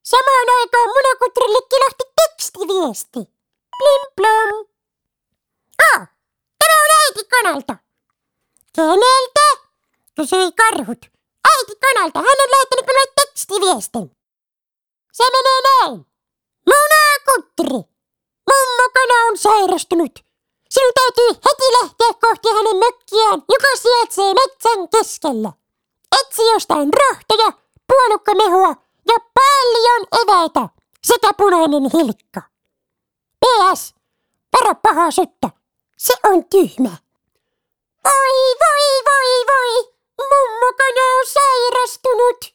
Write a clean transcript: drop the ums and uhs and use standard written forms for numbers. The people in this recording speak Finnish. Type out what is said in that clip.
Samaan aikaan Munakutrille kilahti tekstiviesti. Plim plom. Tämä on äiti Konalta. Keneltä? Kysyi karhut. Äiti Konalta, hän on lähettänyt minulle tekstiviestin. Se menee näin. Munakutri, mummo Kana on sairastunut. Sinun täytyy heti lähteä kohti hänen mökkiään, joka sijaitsee metsän keskellä. Etsi jostain rohtoja, puolukkamehua ja paljon eväitä sekä punainen hilkka. PS. Varo pahaa sutta. Se on tyhmä. Voi. Mummo Kana on sairastunut.